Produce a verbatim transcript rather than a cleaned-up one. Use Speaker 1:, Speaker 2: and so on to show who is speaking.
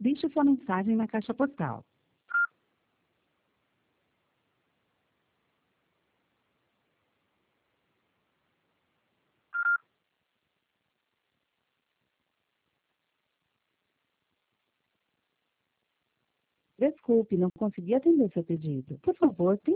Speaker 1: Deixe sua mensagem na caixa postal. Desculpe, não consegui atender seu pedido. Por favor, tente